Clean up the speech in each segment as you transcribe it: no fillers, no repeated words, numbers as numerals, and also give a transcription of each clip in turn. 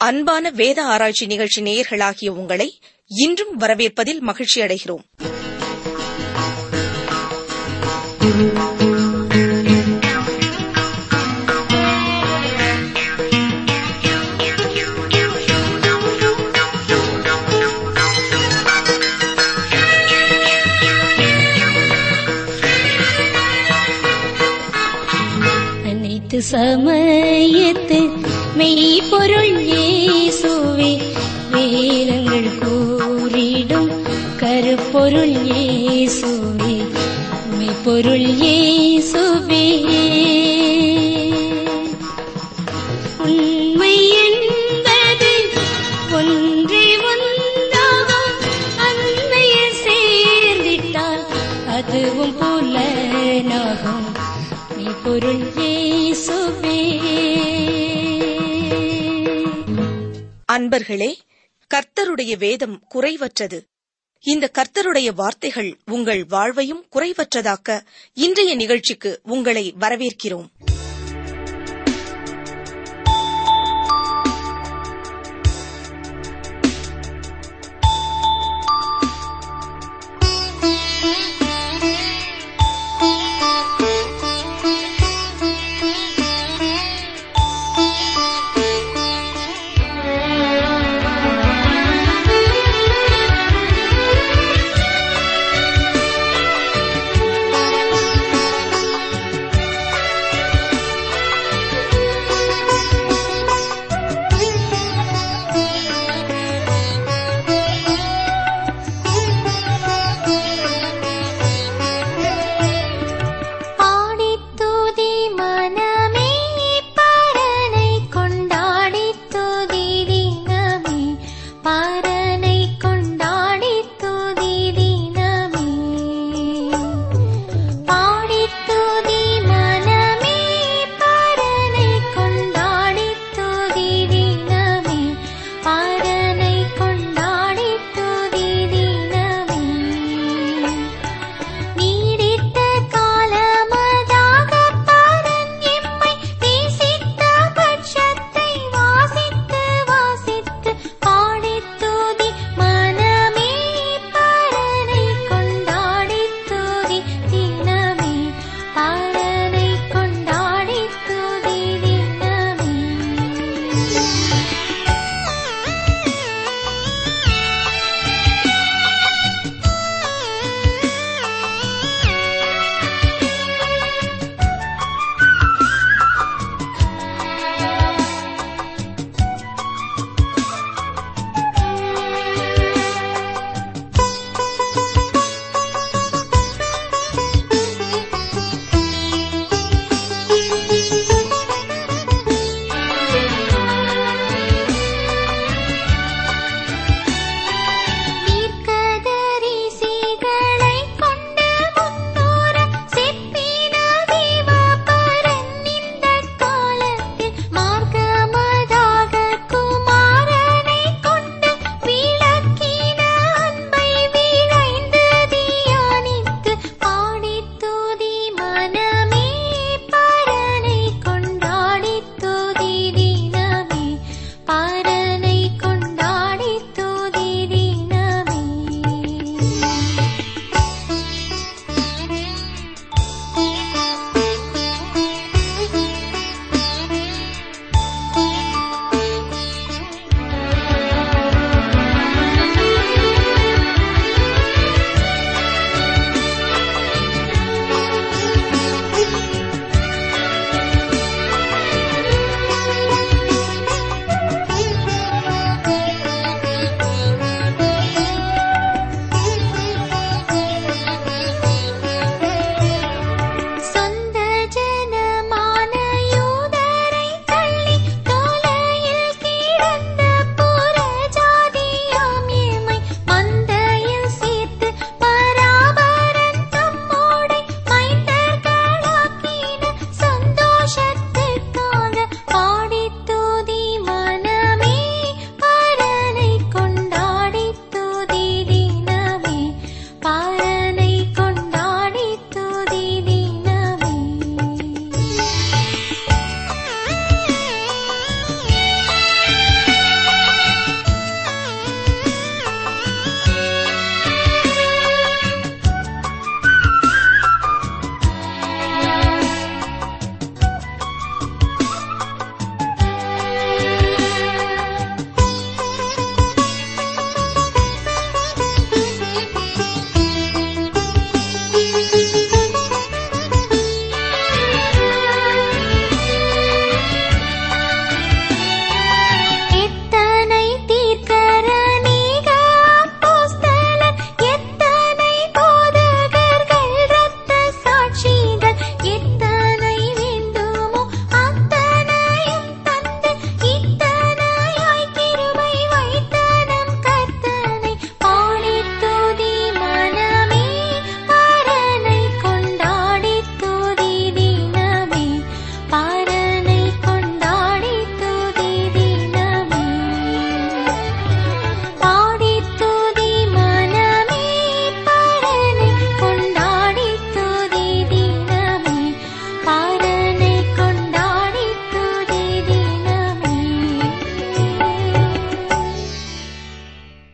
அன்பான வேத ஆராய்ச்சி நிகழ்ச்சி நேயர்களாகிய உங்களை இன்றும் வரவேற்பதில் மகிழ்ச்சி அடைகிறோம். அனைத்து சமயத்து மெய்ப்பொருள் இயேசுவே, வேதங்கள் கூறிடும் கருப்பொருள் இயேசுவே, மெய்ப்பொருள் இயேசுவே. உண்மை என்பது ஒன்றே ஒன்றாகும், அன்மையில் சேர்ந்திட்டால் அதுவும் புலனாகும், மெய்ப்பொருள் இயேசுவே. அன்பர்களே, கர்த்தருடைய வேதம் குறைவற்றது. இந்த கர்த்தருடைய வார்த்தைகள் உங்கள் வாழ்வையும் குறைவற்றதாக்க இன்றைய நிகழ்ச்சிக்கு உங்களை வரவேற்கிறோம்.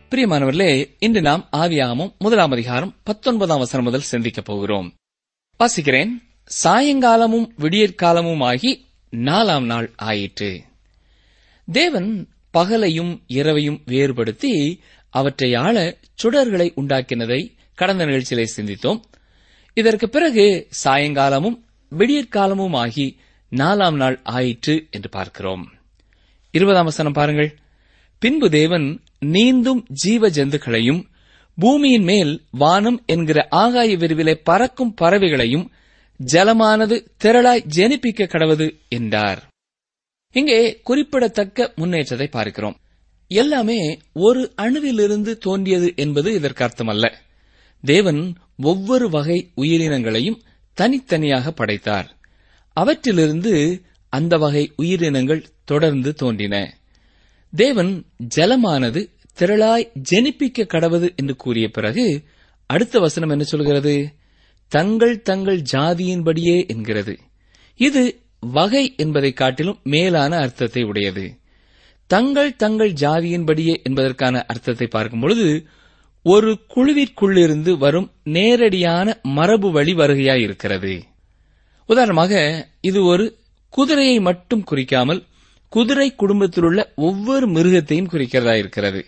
பிரியமானவர்களே, இன்று நாம் ஆதியாகமம் 1 அதிகாரம் 19 முதல் சிந்திக்கப் போகிறோம். வாசிக்கிறேன். சாயங்காலமும் விடியற்காலமுமாகி 4ஆம் நாள் ஆயிற்று. தேவன் பகலையும் இரவையும் வேறுபடுத்தி அவற்றை ஆள சுடர்களை உண்டாக்கினதை கடந்த நிகழ்ச்சியிலே சிந்தித்தோம். இதற்கு பிறகு சாயங்காலமும் விடியற்காலமுமாகி 4ஆம் நாள் ஆயிற்று என்று பார்க்கிறோம். 20ஆம் வசனம் பாருங்கள். பின்பு தேவன் நீந்தும் ஜீவ ஜந்துக்களையும் பூமியின் மேல் வானம் என்கிற ஆகாய விரிவிலே பறக்கும் பறவைகளையும் ஜலமானது திரளாய் ஜனிப்பிக்க கடவது என்றார். இங்கே குறிப்பிடத்தக்க முன்னேற்றத்தை பார்க்கிறோம். எல்லாமே ஒரு அணுவிலிருந்து தோன்றியது என்பது இதற்கு அர்த்தமல்ல. தேவன் ஒவ்வொரு வகை உயிரினங்களையும் தனித்தனியாக படைத்தார். அவற்றிலிருந்து அந்த வகை உயிரினங்கள் தொடர்ந்து தோன்றின. தேவன் ஜலமானது திரளாய் ஜனிப்பிக்க கடவது என்று கூறிய பிறகு அடுத்த வசனம் என்ன சொல்கிறது? தங்கள் தங்கள் ஜாதியின்படியே என்கிறது. இது வகை என்பதை காட்டிலும் மேலான அர்த்தத்தை உடையது. தங்கள் தங்கள் ஜாதியின்படியே என்பதற்கான அர்த்தத்தை பார்க்கும் பொழுது ஒரு குழுவிற்குள்ளிருந்து வரும் நேரடியான மரபு வழி வருகையாயிருக்கிறது. உதாரணமாக, இது ஒரு குதிரையை மட்டும் குறிக்காமல் குதிரை குடும்பத்திலுள்ள ஒவ்வொரு மிருகத்தையும் குறிக்கிறதா இருக்கிறது.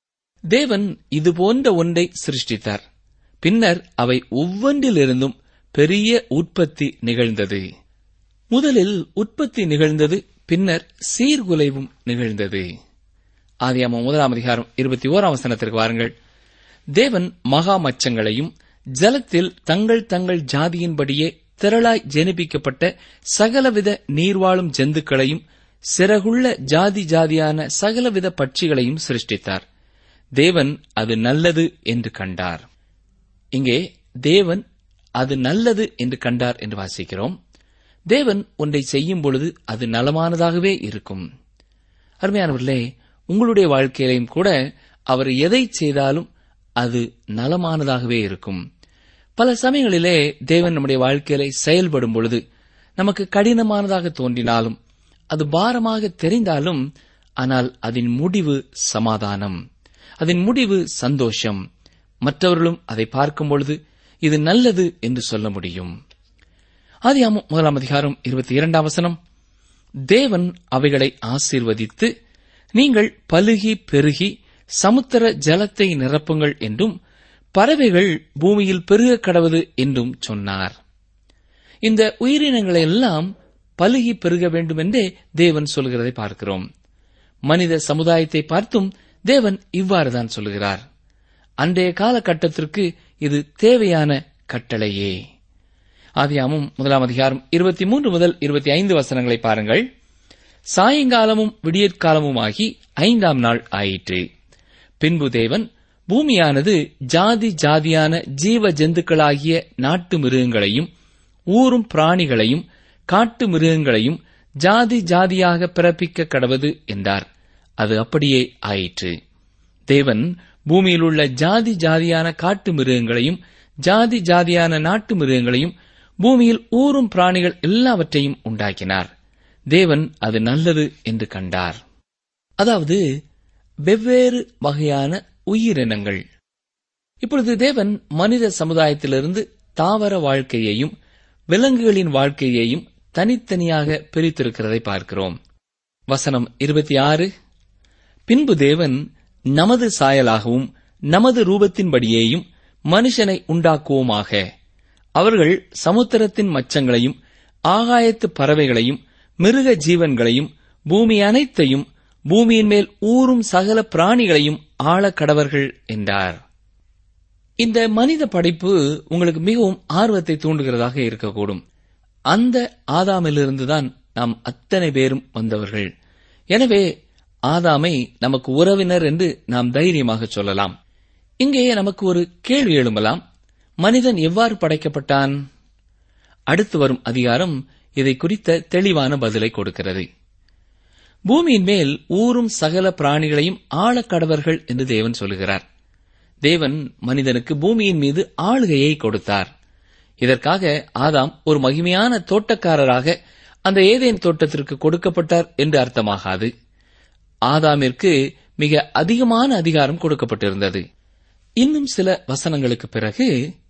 தேவன் இதுபோன்ற ஒன்றை சிருஷ்டித்தார். பின்னர் அவை ஒவ்வொன்றிலிருந்தும் பெரிய உற்பத்தி நிகழ்ந்தது. முதலில் உற்பத்தி நிகழ்ந்தது, பின்னர் சீர்குலைவும் நிகழ்ந்தது. ஆதியாகமம் 1 அதிகாரம் 21ஆம் வசனத்திற்கு வாருங்கள். தேவன் மகா மச்சங்களையும் ஜலத்தில் தங்கள் தங்கள் ஜாதியின்படியே திரளாய் ஜனிப்பிக்கப்பட்ட சகலவித நீர்வாழும் ஜந்துக்களையும் சிறகுள்ள ஜாதி ஜாதியான சகலவித பட்சிகளையும் சிருஷ்டித்தார். தேவன் அது நல்லது என்று கண்டார். இங்கே தேவன் அது நல்லது என்று கண்டார் என்று வாசிக்கிறோம். தேவன் ஒன்றை செய்யும் பொழுது அது நலமானதாகவே இருக்கும். அருமையானவர்களே, உங்களுடைய வாழ்க்கையிலும் கூட அவர் எதை செய்தாலும் அது நலமானதாகவே இருக்கும். பல சமயங்களிலே தேவன் நம்முடைய வாழ்க்கையிலே செயல்படும் பொழுது நமக்கு கடினமானதாக தோன்றினாலும், அது பாரமாக தெரிந்தாலும், ஆனால் அதன் முடிவு சமாதானம், அதன் முடிவு சந்தோஷம். மற்றவர்களும் அதை பார்க்கும் பொழுது இது நல்லது என்று சொல்ல முடியும். ஆதியாகமம் 1 அதிகாரம் 22ஆம் வசனம். தேவன் அவைகளை ஆசீர்வதித்து, நீங்கள் பலுகி பெருகி சமுத்திர ஜலத்தை நிரப்புங்கள் என்றும் பறவைகள் பூமியில் பெருக கடவது என்றும் சொன்னார். இந்த உயிரினங்களை எல்லாம் பலுகி பெருக வேண்டும் என்றே தேவன் சொல்கிறதை பார்க்கிறோம். மனித சமுதாயத்தை பார்த்தும் தேவன் இவ்வாறுதான் சொல்கிறார். அன்றைய காலகட்டத்திற்கு இது தேவையான கட்டளையே. ஆதியாகமம் 1 அதிகாரம் 23 முதல் 25 வசனங்களை பாருங்கள். சாயங்காலமும் விடியற்காலமுமாகி 5ஆம் நாள் ஆயிற்று. பின்பு தேவன் பூமியானது ஜாதி ஜாதியான ஜீவ ஜந்துக்களாகிய நாட்டு மிருகங்களையும் ஊரும் பிராணிகளையும் காட்டு மிருகங்களையும் ஜாதி ஜாதியாக பிறப்பிக்க கடவது என்றார். அது அப்படியே ஆயிற்று. தேவன் பூமியில் உள்ள ஜாதி ஜாதியான காட்டு மிருகங்களையும் ஜாதி ஜாதியான நாட்டு மிருகங்களையும் பூமியில் ஊரும் பிராணிகள் எல்லாவற்றையும் உண்டாக்கினார். தேவன் அது நல்லது என்று கண்டார். அதாவது வெவ்வேறு வகையான உயிரினங்கள். இப்பொழுது தேவன் மனித சமுதாயத்திலிருந்து தாவர வாழ்க்கையையும் விலங்குகளின் வாழ்க்கையையும் தனித்தனியாக பிரித்திருக்கிறதை பார்க்கிறோம். வசனம் 26. பின்பு தேவன் நமது சாயலாகவும் நமது ரூபத்தின்படியேயும் மனுஷனை உண்டாக்குவோமாக. அவர்கள் சமுத்திரத்தின் மச்சங்களையும் ஆகாயத்து பறவைகளையும் மிருக ஜீவன்களையும் பூமி அனைத்தையும் பூமியின் மேல் ஊறும் சகல பிராணிகளையும் ஆளக்கடவர்கள் என்றார். இந்த மனித படைப்பு உங்களுக்கு மிகவும் ஆர்வத்தை தூண்டுகிறதாக இருக்கக்கூடும். அந்த ஆதாமிலிருந்துதான் நாம் அத்தனை பேரும் வந்தவர்கள். எனவே ஆதாமை நமக்கு உறவினர் என்று நாம் தைரியமாக சொல்லலாம். இங்கே நமக்கு ஒரு கேள்வி எழும்பலாம். மனிதன் எவ்வாறு படைக்கப்பட்டான்? அடுத்து வரும் அதிகாரம் இதை குறித்த தெளிவான பதிலை கொடுக்கிறது. பூமியின் மேல் ஊறும் சகல பிராணிகளையும் ஆளக்கடவர்கள் என்று தேவன் சொல்கிறார். தேவன் மனிதனுக்கு பூமியின் மீது ஆளுகையை கொடுத்தார். இதற்காக ஆதாம் ஒரு மகிமையான தோட்டக்காரராக அந்த ஏதேன் தோட்டத்திற்கு கொடுக்கப்பட்டார் என்று அர்த்தமாகாது. ஆதாமிற்கு மிக அதிகமான அதிகாரம் கொடுக்கப்பட்டிருந்தது. இன்னும் சில வசனங்களுக்கு பிறகு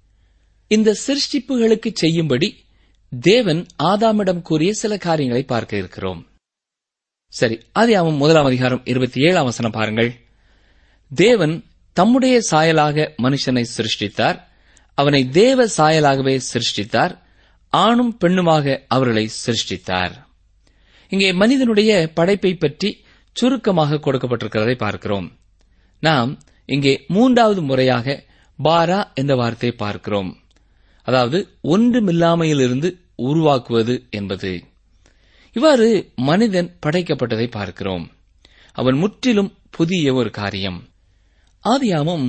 இந்த சிருஷ்டிப்புகளுக்கு செய்யும்படி தேவன் ஆதாமிடம் கூறிய சில காரியங்களை பார்க்க இருக்கிறோம். சரி, ஆதியாகமம் 1 27 வசனம் பாருங்கள். தேவன் தம்முடைய சாயலாக மனுஷனை சிருஷ்டித்தார், அவனை தேவ சாயலாகவே சிருஷ்டித்தார், ஆணும் பெண்ணுமாக அவர்களை சிருஷ்டித்தார். இங்கே மனிதனுடைய படைப்பை பற்றி சுருக்கமாக கொடுக்கப்பட்டிருக்கிறதை பார்க்கிறோம். நாம் இங்கே 3வது முறையாக பாரா என்ற வார்த்தையை பார்க்கிறோம். அதாவது ஒன்றுமில்லாமையிலிருந்து உருவாக்குவது என்பது. இவ்வாறு மனிதன் படைக்கப்பட்டதை பார்க்கிறோம். அவன் முற்றிலும் புதிய ஒரு காரியம். ஆதியாகமம்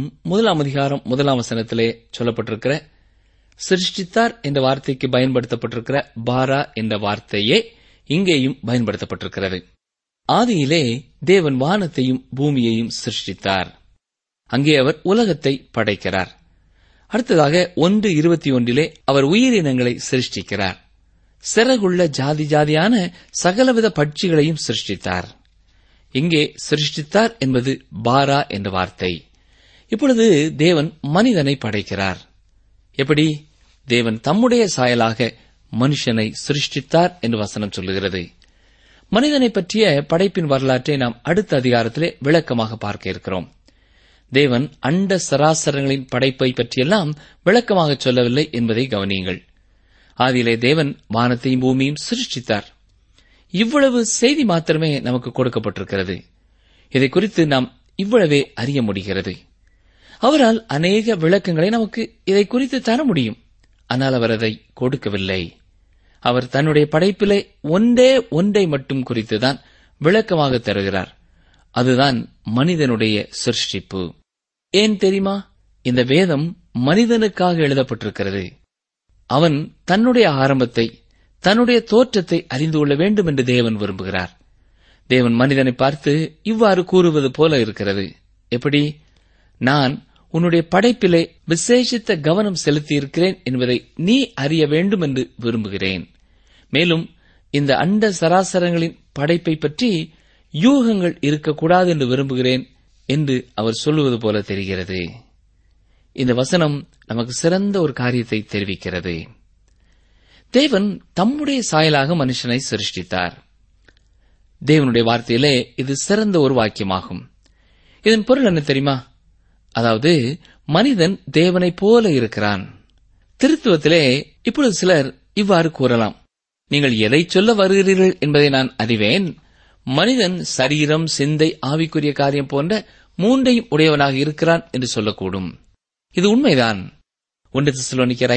1 1 வசனத்திலே சொல்லப்பட்டிருக்கிற சிருஷ்டித்தார் என்ற வார்த்தைக்கு பயன்படுத்தப்பட்டிருக்கிற பாரா என்ற வார்த்தையே இங்கேயும் பயன்படுத்தப்பட்டிருக்கிறது. ஆதியிலே தேவன் வானத்தையும் பூமியையும் சிருஷ்டித்தார். அங்கே அவர் உலகத்தை படைக்கிறார். அடுத்ததாக 1:21 அவர் உயிரினங்களை சிருஷ்டிக்கிறார். சிறகுள்ள ஜாதி ஜாதியான சகலவித பட்சிகளையும் சிருஷ்டித்தார். இங்கே சிருஷ்டித்தார் என்பது பாரா என்ற வார்த்தை. இப்பொழுது தேவன் மனிதனை படைக்கிறார். எப்படி? தேவன் தம்முடைய சாயலாக மனுஷனை சிருஷ்டித்தார் என்று வசனம் சொல்லுகிறது. மனிதனை பற்றிய படைப்பின் வரலாற்றை நாம் அடுத்த அதிகாரத்திலே விளக்கமாக பார்க்க இருக்கிறோம். தேவன் அண்ட சராசரங்களின் படைப்பை பற்றியெல்லாம் விளக்கமாக சொல்லவில்லை என்பதை கவனியுங்கள். ஆதியிலே தேவன் வானத்தையும் பூமியையும் சிருஷ்டித்தார். இவ்வளவு செய்தி மாத்திரமே நமக்கு கொடுக்கப்பட்டிருக்கிறது. இதை குறித்து நாம் இவ்வளவே அறிய முடிகிறது. அவரால் அநேக விளக்கங்களை நமக்கு இதை குறித்து தர முடியும். ஆனால் அவர் அதை கொடுக்கவில்லை. அவர் தன்னுடைய படைப்பிலே ஒன்றை மட்டும் குறித்துதான் விளக்கமாக தருகிறார். அதுதான் மனிதனுடைய சிருஷ்டிப்பு. ஏன் தெரியுமா? இந்த வேதம் மனிதனுக்காக எழுதப்பட்டிருக்கிறது. அவன் தன்னுடைய ஆரம்பத்தை, தன்னுடைய தோற்றத்தை அறிந்து கொள்ள வேண்டும் என்று தேவன் விரும்புகிறார். தேவன் மனிதனை பார்த்து இவ்வாறு கூறுவது போல இருக்கிறது. எப்படி? நான் உன்னுடைய படைப்பிலே விசேஷித்த கவனம் செலுத்தியிருக்கிறேன் என்பதை நீ அறிய வேண்டும் என்று விரும்புகிறேன். மேலும் இந்த அண்ட சராசரங்களின் படைப்பை பற்றி யூகங்கள் இருக்கக்கூடாது என்று விரும்புகிறேன் என்று அவர் சொல்லுவது போல தெரிகிறது. இந்த வசனம் நமக்கு சிறந்த ஒரு காரியத்தை தெரிவிக்கிறது. தேவன் தம்முடைய சாயலாக மனுஷனை சிருஷ்டித்தார். தேவனுடைய வார்த்தையிலே இது சிறந்த ஒரு வாக்கியமாகும். இதன் பொருள் என்ன தெரியுமா? அதாவது மனிதன் தேவனைப் போல இருக்கிறான். திருத்துவத்திலே இப்பொழுது சிலர் இவ்வாறு கூறலாம், நீங்கள் எதை சொல்ல வருகிறீர்கள் என்பதை நான் அறிவேன். மனிதன் சரீரம், சிந்தை, ஆவிக்குரிய காரியம் போன்ற 3ஐயும் உடையவனாக இருக்கிறான் என்று சொல்லக்கூடும். இது உண்மைதான். 1 தெசலோனிக்கர்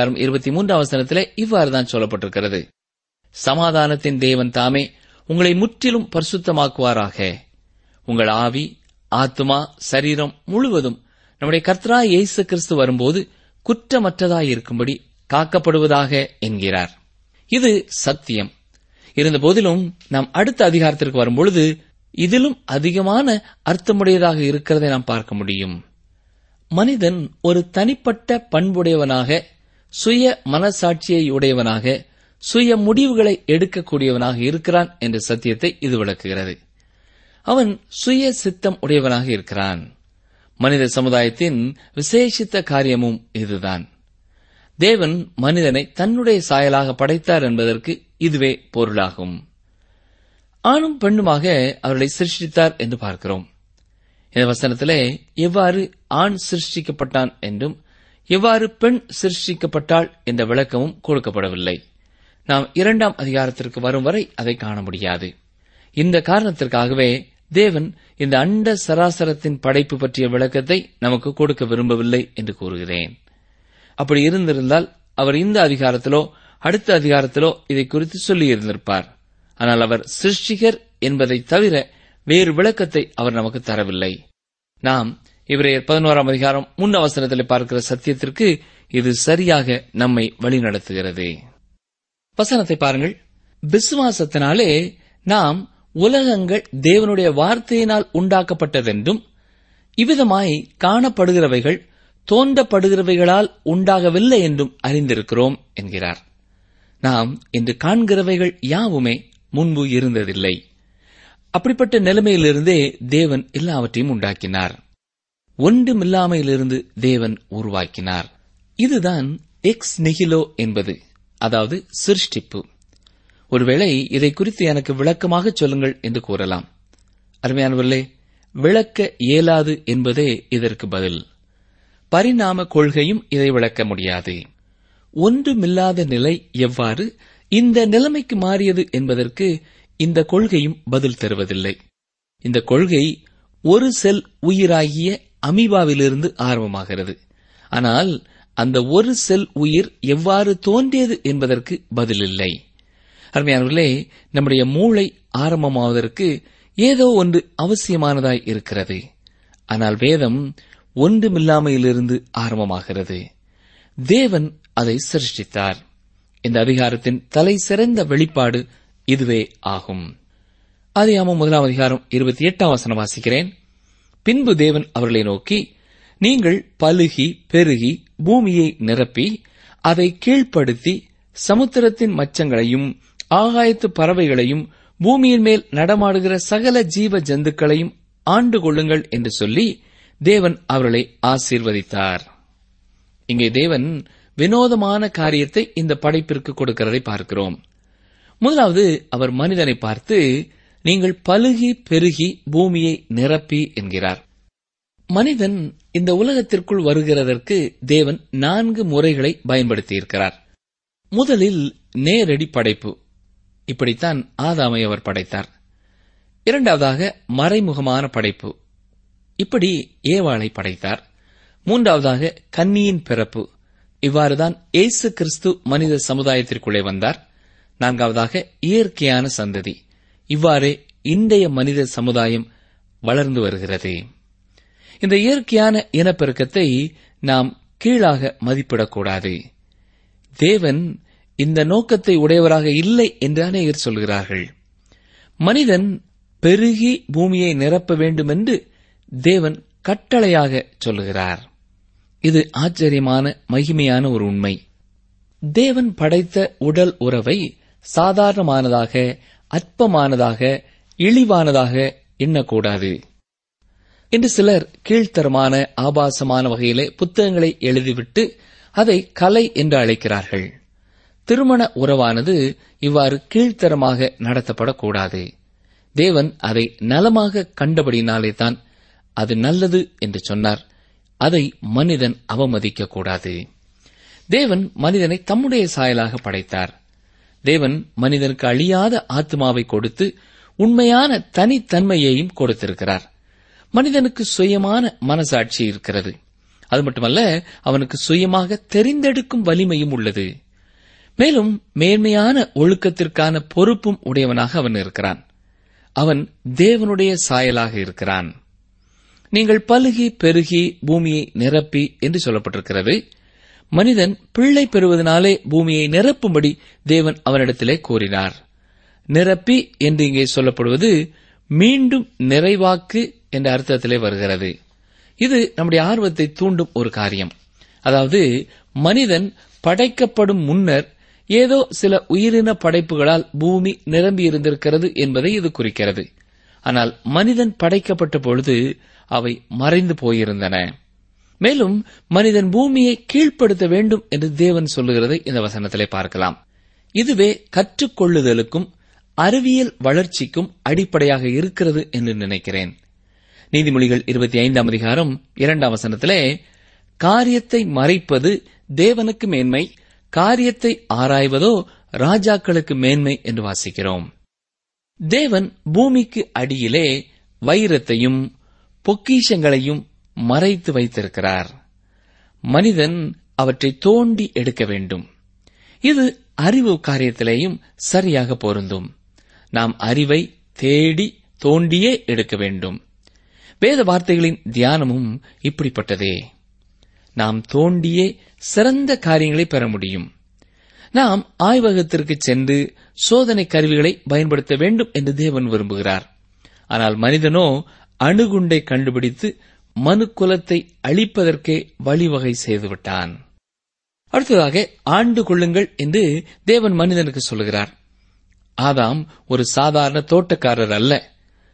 5:23 இவ்வாறுதான் சொல்லப்பட்டிருக்கிறது. சமாதானத்தின் தேவன் தாமே உங்களை முற்றிலும் பரிசுத்தமாக்குவாராக. உங்கள் ஆவி, ஆத்துமா, சரீரம் முழுவதும் நம்முடைய கர்த்தராகிய இயேசு கிறிஸ்து வரும்போது குற்றமற்றதாயிருக்கும்படி காக்கப்படுவதாக என்கிறார். இது சத்தியம். இருந்தபோதிலும் நாம் அடுத்த அதிகாரத்திற்கு வரும்பொழுது இதிலும் அதிகமான அர்த்தமுடையதாக இருக்கிறதை நாம் பார்க்க முடியும். மனிதன் ஒரு தனிப்பட்ட பண்புடையவனாக, சுய மனசாட்சியை உடையவனாக, சுய முடிவுகளை எடுக்கக்கூடியவனாக இருக்கிறான் என்ற சத்தியத்தை இது விளக்குகிறது. அவன் சுய சித்தம் உடையவனாக இருக்கிறான். மனித சமுதாயத்தின் விசேஷித்த காரியமும் இதுதான். தேவன் மனிதனை தன்னுடைய சாயலாக படைத்தார் என்பதற்கு இதுவே பொருளாகும். ஆணும் பெண்ணுமாக அவர்களை சிருஷ்டித்தார் என்று பார்க்கிறோம். இந்த வசனத்திலே எவ்வாறு ஆண் சிருஷ்டிக்கப்பட்டான் என்றும் எவ்வாறு பெண் சிருஷ்டிக்கப்பட்டாள் என்ற விளக்கமும் கொடுக்கப்படவில்லை. நாம் 2ஆம் அதிகாரத்திற்கு வரும் வரை அதை காண முடியாது. இந்த காரணத்திற்காகவே தேவன் இந்த அண்ட சராசரத்தின் படைப்பு பற்றிய விளக்கத்தை நமக்கு கொடுக்க விரும்பவில்லை என்று கூறுகிறேன். அப்படி இருந்திருந்தால் அவர் இந்த அதிகாரத்திலோ அடுத்த அதிகாரத்திலோ இதை குறித்து சொல்லியிருந்திருப்பார். ஆனால் அவர் சிருஷ்டிகர் என்பதை தவிர வேறு விளக்கத்தை அவர் நமக்கு தரவில்லை. நாம் எபிரேயர் 11:3 பார்க்கிற சத்தியத்திற்கு இது சரியாக நம்மை வழிநடத்துகிறது. வசனத்தை பாருங்கள். விசுவாசத்தினாலே நாம் உலகங்கள் தேவனுடைய வார்த்தையினால் உண்டாக்கப்பட்டதென்றும் இவ்விதமாய் காணப்படுகிறவைகள் தோன்றப்படுகிறவைகளால் உண்டாகவில்லை என்றும் அறிந்திருக்கிறோம் என்கிறார். நாம் இன்று காண்கிறவைகள் யாவுமே முன்பு இருந்ததில்லை. அப்படிப்பட்ட நிலைமையிலிருந்தே தேவன் எல்லாவற்றையும் உண்டாக்கினார். ஒன்றுமில்லாமையிலிருந்து தேவன் உருவாக்கினார். இதுதான் எக்ஸ் நிகிலோ என்பது, அதாவது சிருஷ்டிப்பு. ஒருவேளை இதை குறித்து எனக்கு விளக்கமாக சொல்லுங்கள் என்று கூறலாம். அருமையானவர்களே, விளக்க இயலாது என்பதே இதற்கு பதில். பரிணாம கொள்கையும் இதை விளக்க முடியாது. ஒன்றுமில்லாத நிலை எவ்வாறு இந்த நிலைமைக்கு மாறியது என்பதற்கு இந்த கொள்கையும் பதில் தருவதில்லை. இந்த கொள்கை ஒரு செல் உயிராகிய அமீபாவிலிருந்து ஆரம்பமாகிறது. ஆனால் அந்த ஒரு செல் உயிர் எவ்வாறு தோன்றியது என்பதற்கு பதிலில்லை. அருமையானவர்களே, நம்முடைய மூளை ஆரம்பமாவதற்கு ஏதோ ஒன்று அவசியமானதாய் இருக்கிறது. ஆனால் வேதம் ஒன்றுமில்லாமையிலிருந்து ஆரம்பமாகிறது. தேவன் அதை சிருஷ்டித்தார். இந்த அதிகாரத்தின் தலை சிறந்த வெளிப்பாடு இதுவே ஆகும். ஆதியாகமம் 1:28 வாசிக்கிறேன். பின்பு தேவன் அவர்களை நோக்கி, நீங்கள் பலுகி பெருகி பூமியை நிரப்பி அதை கீழ்ப்படுத்தி சமுத்திரத்தின் மச்சங்களையும் ஆகாயத்து பறவைகளையும் பூமியின் மேல் நடமாடுகிற சகல ஜீவ ஜந்துக்களையும் ஆண்டு கொள்ளுங்கள் என்று சொல்லி தேவன் அவர்களை ஆசீர்வதித்தார். இங்கே தேவன் வினோதமான காரியத்தை இந்த படைப்பிற்கு கொடுக்கிறதை பார்க்கிறோம். முதலாவது அவர் மனிதனை பார்த்து, நீங்கள் பலுகி பெருகி பூமியை நிரப்பி என்கிறார். மனிதன் இந்த உலகத்திற்குள் வருகிறதற்கு தேவன் 4 முறைகளை பயன்படுத்தியிருக்கிறார். முதலில் நேரடி படைப்பு. இப்படித்தான் ஆதாமை அவர் படைத்தார். இரண்டாவதாக மறைமுகமான படைப்பு. இப்படி ஏவாளை படைத்தார். மூன்றாவதாக கன்னியின் பிறப்பு. இவ்வாறுதான் இயேசு கிறிஸ்து மனித சமுதாயத்திற்குள்ளே வந்தார். நான்காவதாக இயற்கையான சந்ததி. இவ்வாறே இன்றைய மனித சமுதாயம் வளர்ந்து வருகிறது. இந்த இயற்கையான இனப்பெருக்கத்தை நாம் கீழாக மதிப்பிடக்கூடாது. தேவன் இந்த நோக்கத்தை உடையவராக இல்லை என்று அநேகர் சொல்கிறார்கள். மனிதன் பெருகி பூமியை நிரப்ப வேண்டும் என்று தேவன் கட்டளையாக சொல்லுகிறார். இது ஆச்சரியமான மகிமையான ஒரு உண்மை. தேவன் படைத்த உடல் உறவை சாதாரணமானதாக, அற்பமானதாக, இழிவானதாக எண்ணக்கூடாது. இன்று சிலர் கீழ்த்தரமான ஆபாசமான வகையிலே புத்தகங்களை எழுதிவிட்டு அதை கலை என்று அழைக்கிறார்கள். திருமண உறவானது இவ்வாறு கீழ்த்தரமாக நடத்தப்படக்கூடாது. தேவன் அதை நலமாக கண்டபடினாலே தான் அது நல்லது என்று சொன்னார். அதை மனிதன் அவமதிக்கக்கூடாது. தேவன் மனிதனை தம்முடைய சாயலாக படைத்தார். தேவன் மனிதனுக்கு அழியாத ஆத்மாவை கொடுத்து உண்மையான தனித்தன்மையையும் கொடுத்திருக்கிறார். மனிதனுக்கு சுயமான மனசாட்சி இருக்கிறது. அது மட்டுமல்ல, அவனுக்கு சுயமாக தெரிந்தெடுக்கும் வலிமையும் உள்ளது. மேலும் மேன்மையான ஒழுக்கத்திற்கான பொறுப்பும் உடையவனாக அவன் இருக்கிறான். அவன் தேவனுடைய சாயலாக இருக்கிறான். நீங்கள் பலுகி பெருகி பூமியை நிரப்பி என்று சொல்லப்பட்டிருக்கிறது. மனிதன் பிள்ளை பெறுவதனாலே பூமியை நிரப்பும்படி தேவன் அவனிடத்திலே கூறினார். நிரப்பி என்று இங்கே சொல்லப்படுவது மீண்டும் நிறைவாக்கு என்ற அர்த்தத்திலே வருகிறது. இது நம்முடைய ஆர்வத்தை தூண்டும் ஒரு காரியம். அதாவது, மனிதன் படைக்கப்படும் முன்னர் ஏதோ சில உயிரின படைப்புகளால் பூமி நிரம்பியிருந்திருக்கிறது என்பதை இது குறிக்கிறது. ஆனால் மனிதன் படைக்கப்பட்ட பொழுது அவை மறைந்து போயிருந்தன. மேலும் மனிதன் பூமியை கீழ்ப்படுத்த வேண்டும் என்று தேவன் சொல்லுகிறதை இந்த வசனத்திலே பார்க்கலாம். இதுவே கற்றுக்கொள்ளுதலுக்கும் அறிவியல் வளர்ச்சிக்கும் அடிப்படையாக இருக்கிறது என்று நினைக்கிறேன். நீதிமொழிகள் 25:2 காரியத்தை மறைப்பது தேவனுக்கு மேன்மை, காரியத்தை ஆராய்வதோ ராஜாக்களுக்கு மேன்மை என்று வாசிக்கிறோம். தேவன் பூமிக்கு அடியிலே வைரத்தையும் பொக்கிஷங்களையும் மறைத்து வைத்திருக்கிறார். மனிதன் அவற்றை தோண்டி எடுக்க வேண்டும். இது அறிவு காரியத்திலேயும் சரியாக பொருந்தும். நாம் அறிவை தேடி தோண்டியே எடுக்க வேண்டும். வேத வார்த்தைகளின் தியானமும் இப்படிப்பட்டதே. நாம் தோண்டியே சிறந்த காரியங்களை பெற முடியும். நாம் ஆய்வகத்திற்கு சென்று சோதனை கருவிகளை பயன்படுத்த வேண்டும் என்று தேவன் விரும்புகிறார். ஆனால் மனிதனோ அணுகுண்டை கண்டுபிடித்து மனு குலத்தை அழிப்பதற்கே வழிவகை செய்துவிட்டான். அடுத்ததாக, ஆண்டு கொள்ளுங்கள் என்று தேவன் மனிதனுக்கு சொல்லுகிறார். ஆதாம் ஒரு சாதாரண தோட்டக்காரர் அல்ல.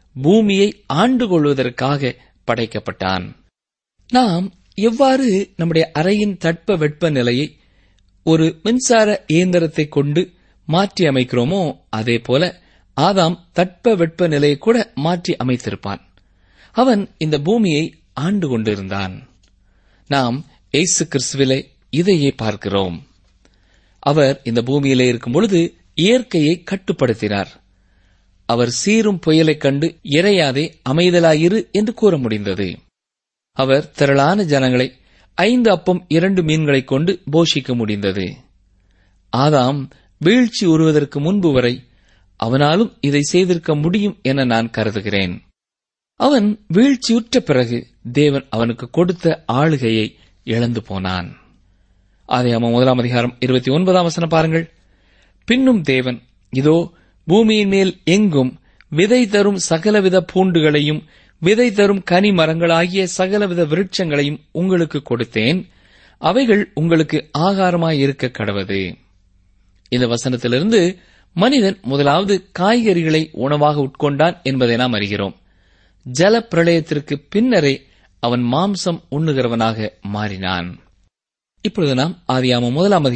பூமியை ஆண்டு கொள்வதற்காக படைக்கப்பட்டான். நாம் எவ்வாறு நம்முடைய அறையின் தட்ப வெப்ப நிலையை ஒரு மின்சார இயந்திரத்தை கொண்டு மாற்றி அமைக்கிறோமோ, அதே போல ஆதாம் தட்ப வெப்ப நிலையை கூட மாற்றி அமைத்திருப்பான். அவன் இந்த பூமியை ஆண்டு கொண்டிருந்தான். நாம் இயேசு கிறிஸ்துவிலே இதையே பார்க்கிறோம். அவர் இந்த பூமியிலே இருக்கும் பொழுது இயற்கையை கட்டுப்படுத்தினார். அவர் சீரும் புயலைக் கண்டு இறையாதே அமைதலாயிரு என்று கூற முடிந்தது. அவர் திரளான ஜனங்களை 5 அப்பம் 2 மீன்களைக் கொண்டு போஷிக்க முடிந்தது. ஆதாம் வீழ்ச்சி உறுவதற்கு முன்பு வரை அவனாலும் இதை செய்திருக்க முடியும் என நான் கருதுகிறேன். அவன் வீழ்ச்சியுற்ற பிறகு தேவன் அவனுக்கு கொடுத்த ஆளுகையை இழந்து போனான். ஆதியாகமம் 1:29 பாருங்கள். பின்னும் தேவன், இதோ பூமியின் மேல் எங்கும் விதை தரும் சகலவித பூண்டுகளையும் விதை தரும் கனி மரங்களாகிய சகலவித விருட்சங்களையும் உங்களுக்கு கொடுத்தேன், அவைகள் உங்களுக்கு ஆகாரமாயிருக்க கடவது. இந்த வசனத்திலிருந்து மனிதன் முதலாவது காய்கறிகளை உணவாக உட்கொண்டான் என்பதை நாம் அறிகிறோம். ஜல பிரளயத்திற்கு பின்னரே அவன் மாம்சம் உண்ணுகிறவனாக மாறினான். இப்பொழுது நாம் ஆதியாகமம்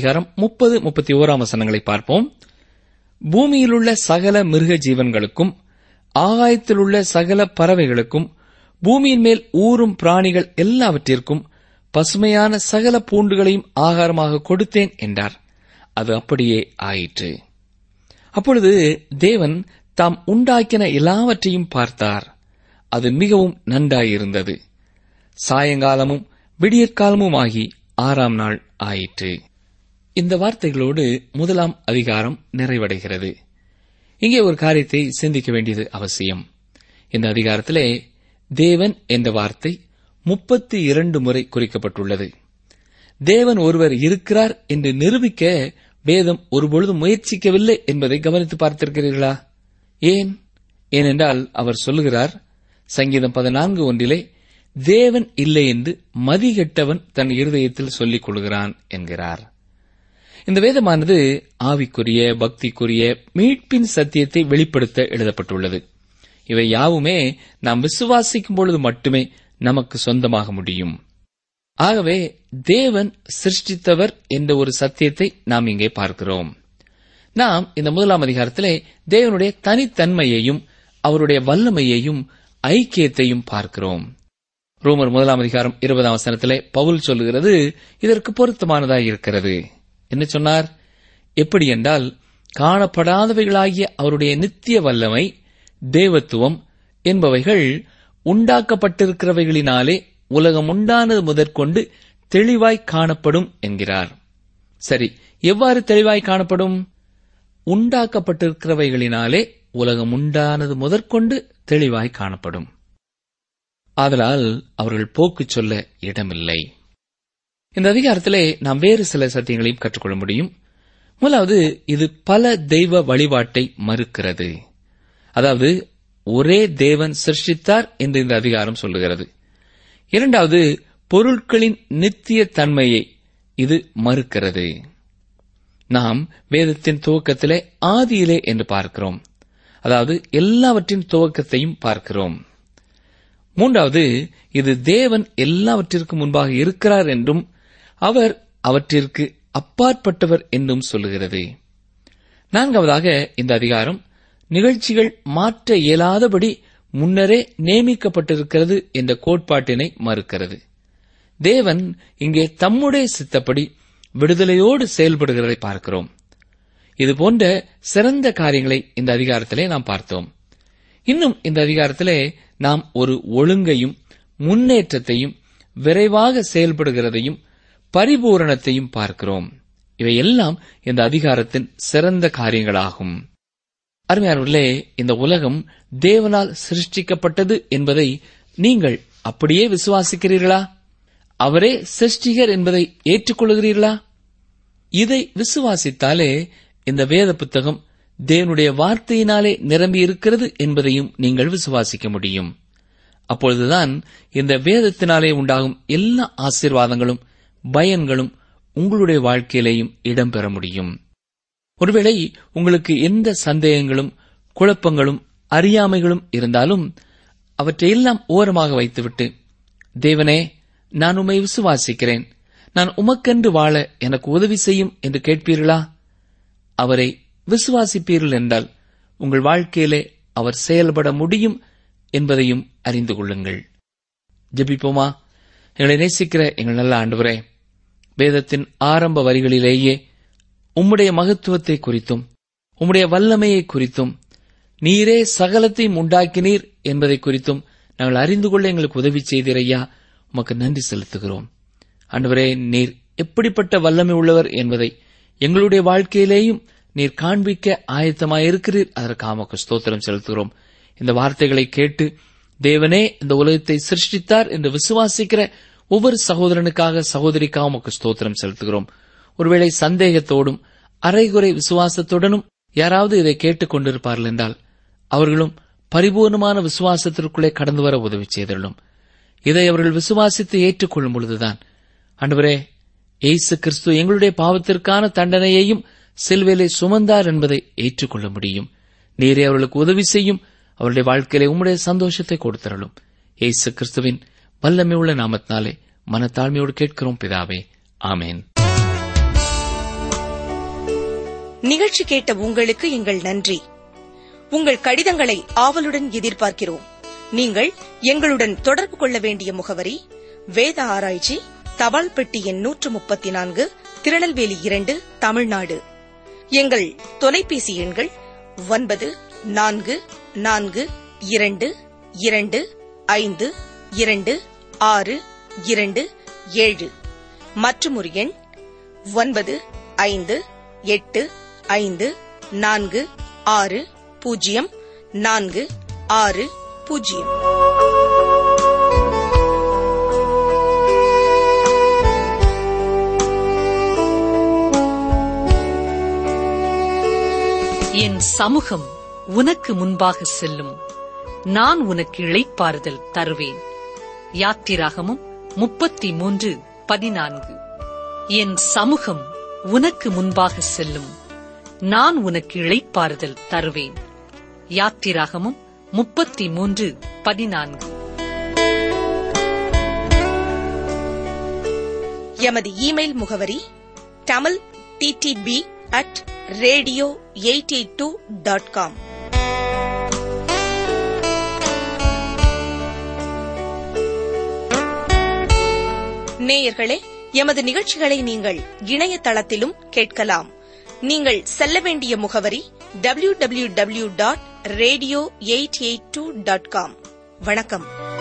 1:30-31 வசனங்களை பார்ப்போம். பூமியிலுள்ள சகல மிருக ஜீவன்களுக்கும் ஆகாயத்திலுள்ள சகல பறவைகளுக்கும் பூமியின் மேல் ஊறும் பிராணிகள் எல்லாவற்றிற்கும் பசுமையான சகல பூண்டுகளையும் ஆகாரமாக கொடுத்தேன் என்றார். அது அப்படியே ஆயிற்று. அப்பொழுது தேவன் தாம் உண்டாக்கின எல்லாவற்றையும் பார்த்தார். அது மிகவும் நன்றாயிருந்தது. சாயங்காலமும் விடியற்காலமும் ஆகி 6ஆம் நாள் ஆயிற்று. இந்த வார்த்தைகளோடு 1ஆம் அதிகாரம் நிறைவடைகிறது. இங்கே ஒரு காரியத்தை சிந்திக்க வேண்டியது அவசியம். இந்த அதிகாரத்திலே தேவன் என்ற வார்த்தை 32 முறை குறிக்கப்பட்டுள்ளது. தேவன் ஒருவர் இருக்கிறார் என்று நிரூபிக்க வேதம் ஒருபொழுதும் முயற்சிக்கவில்லை என்பதை கவனித்து பார்த்திருக்கிறீர்களா? ஏனென்றால் அவர் சொல்லுகிறார், சங்கீதம் 14:1 தேவன் இல்லை என்று மதிகெட்டவன் தன் இருதயத்தில் சொல்லிக் கொள்கிறான் என்கிறார். இந்த வேதமானது ஆவிக்குரிய பக்திக்குரிய மீட்பின் சத்தியத்தை வெளிப்படுத்த எழுதப்பட்டுள்ளது. இவை யாவுமே நாம் விசுவாசிக்கும் பொழுது மட்டுமே நமக்கு சொந்தமாக முடியும். ஆகவே தேவன் சிருஷ்டித்தவர் என்ற ஒரு சத்தியத்தை நாம் இங்கே பார்க்கிறோம். நாம் இந்த 1ஆம் அதிகாரத்திலே தேவனுடைய தனித்தன்மையையும் அவருடைய வல்லமையையும் ஐக்கியத்தையும் பார்க்கிறோம். ரோமர் 1:20 பவுல் சொல்லுகிறது, இதற்கு பொருத்தமானதாய் இருக்கிறது. என்ன சொன்னார்? எப்படி என்றால், காணப்படாதவைகளாகிய அவருடைய நித்திய வல்லமை, தேவத்துவம் என்பவைகள் உண்டாக்கப்பட்டிருக்கிறவைகளினாலே உலகம் உண்டானது முதற்கொண்டு தெளிவாய் காணப்படும் என்கிறார். சரி, எவ்வாறு தெளிவாய் காணப்படும்? உண்டாக்கப்பட்டிருக்கிறவைகளினாலே உலகம் உண்டானது முதற்கொண்டு தெளிவாய் காணப்படும். ஆதலால் அவர்கள் போக்கு சொல்ல இடமில்லை. இந்த அதிகாரத்திலே நாம் வேறு சில சத்தியங்களையும் கற்றுக்கொள்ள முடியும். முதலாவது, இது பல தெய்வ வழிபாட்டை மறுக்கிறது. அதாவது ஒரே தேவன் சிருஷ்டித்தார் என்று இந்த அதிகாரம் சொல்லுகிறது. இரண்டாவது, பொருட்களின் நித்திய தன்மையை இது மறுக்கிறது. நாம் வேதத்தின் துவக்கத்திலே ஆதியிலே என்று பார்க்கிறோம். அதாவது எல்லாவற்றின் துவக்கத்தையும் பார்க்கிறோம். மூன்றாவது, இது தேவன் எல்லாவற்றிற்கும் முன்பாக இருக்கிறார் என்றும் அவர் அவற்றிற்கு அப்பாற்பட்டவர் என்றும் சொல்லுகிறது. நான்காவதாக, இந்த அதிகாரம் நிகழ்ச்சிகள் மாற்ற இயலாதபடி முன்னரே நியமிக்கப்பட்டிருக்கிறது என்ற கோட்பாட்டினை மறுக்கிறது. தேவன் இங்கே தம்முடைய சித்தப்படி விடுதலையோடு செயல்படுகிறதை பார்க்கிறோம். இதுபோன்ற சிறந்த காரியங்களை இந்த அதிகாரத்திலே நாம் பார்த்தோம். இன்னும் இந்த அதிகாரத்திலே நாம் ஒரு ஒழுங்கையும் முன்னேற்றத்தையும் விரைவாக செயல்படுகிறதையும் பரிபூரணத்தையும் பார்க்கிறோம். இவையெல்லாம் இந்த அதிகாரத்தின் சிறந்த காரியங்களாகும். அருமையானவர்களே, இந்த உலகம் தேவனால் சிருஷ்டிக்கப்பட்டது என்பதை நீங்கள் அப்படியே விசுவாசிக்கிறீர்களா? அவரே சிருஷ்டிகர் என்பதை ஏற்றுக்கொள்கிறீர்களா? இதை விசுவாசித்தாலே இந்த வேத புத்தகம் தேவனுடைய வார்த்தையினாலே நிரம்பி இருக்கிறது என்பதையும் நீங்கள் விசுவாசிக்க முடியும். அப்பொழுதுதான் இந்த வேதத்தினாலே உண்டாகும் எல்லா ஆசீர்வாதங்களும் பயன்களும் உங்களுடைய வாழ்க்கையிலேயும் இடம்பெற முடியும். ஒருவேளை உங்களுக்கு எந்த சந்தேகங்களும் குழப்பங்களும் அறியாமைகளும் இருந்தாலும் அவற்றையெல்லாம் ஓரமாக வைத்துவிட்டு, தேவனே, நான் உம்மை விசுவாசிக்கிறேன், நான் உமக்கென்று வாழ எனக்கு உதவி செய்யும் என்று கேட்பீர்களா? அவரை விசுவாசிப்பீர்கள் என்றால் உங்கள் வாழ்க்கையிலே அவர் செயல்பட முடியும் என்பதையும் அறிந்து கொள்ளுங்கள். ஜெபிப்போமா? எங்களை நேசிக்கிற எங்கள் நல்ல ஆண்டவரே, வேதத்தின் ஆரம்ப வரிகளிலேயே உம்முடைய மகத்துவத்தை குறித்தும் உம்முடைய வல்லமையை குறித்தும் நீரே சகலத்தையும் உண்டாக்கினீர் என்பதை குறித்தும் நாங்கள் அறிந்து கொள்ள எங்களுக்கு உதவி செய்தீரையா, உமக்கு நன்றி செலுத்துகிறோம். ஆண்டவரே, நீர் எப்படிப்பட்ட வல்லமை உள்ளவர் என்பதை எங்களுடைய வாழ்க்கையிலேயும் நீர் காண்பிக்க ஆயத்தமாயிருக்கிறீர். அதற்காக உமக்கு ஸ்தோத்திரம் செலுத்துகிறோம். இந்த வார்த்தைகளை கேட்டு தேவனே இந்த உலகத்தை சிருஷ்டித்தார் என்று விசுவாசிக்கிற ஒவ்வொரு சகோதரனுக்காக, சகோதரிக்காக உமக்கு ஸ்தோத்திரம் செலுத்துகிறோம். ஒருவேளை சந்தேகத்தோடும் அரைகுறை விசுவாசத்துடனும் யாராவது இதை கேட்டுக் கொண்டிருப்பார்கள் என்றால் அவர்களும் பரிபூர்ணமான விசுவாசத்திற்குள்ளே கடந்து வர உதவி செய்துள்ளோம். இதை அவர்கள் விசுவாசித்து ஏற்றுக்கொள்ளும் பொழுதுதான் ஆண்டவரே, இயேசு கிறிஸ்து எங்களுடைய பாவத்திற்கான தண்டனையையும் சிலுவையிலே சுமந்தார் என்பதை ஏற்றுக்கொள்ள முடியும். நீரே அவர்களுக்கு உதவி செய்யும். அவருடைய வாழ்க்கையிலே உம்முடைய சந்தோஷத்தை கொடுத்தருளும். இயேசு கிறிஸ்துவின் வல்லமை உள்ள நாமத்தினாலே மனத்தாழ்மையோடு கேட்கிறோம் பிதாவே, ஆமேன். நிகழ்ச்சி கேட்ட உங்களுக்கு எங்கள் நன்றி. உங்கள் கடிதங்களை ஆவலுடன் எதிர்பார்க்கிறோம். நீங்கள் எங்களுடன் தொடர்பு கொள்ள வேண்டிய முகவரி: வேத ஆராய்ச்சி, தபால் பெட்டி எண் 134, திருநெல்வேலி 2, தமிழ்நாடு. எங்கள் தொலைபேசி எண்கள் 9442252627 மற்றும் ஒரு எண் 9585460460. என் சமூகம் உனக்கு முன்பாக செல்லும், நான் உனக்கு இளைப்பாறுதல் தருவேன். யாத்திராகமம் 33:14. என் சமூகம் உனக்கு முன்பாக செல்லும், நான் உனக்கு இளைப்பாறுதல் தருவேன். யாத்திராகமம் 33:14. எமது இமெயில் முகவரி tamilttb@radio882.com. நேயர்களே, எமது நிகழ்ச்சிகளை நீங்கள் இணையதளத்திலும் கேட்கலாம். நீங்கள் செல்ல வேண்டிய முகவரி www.radio882.com. வணக்கம்.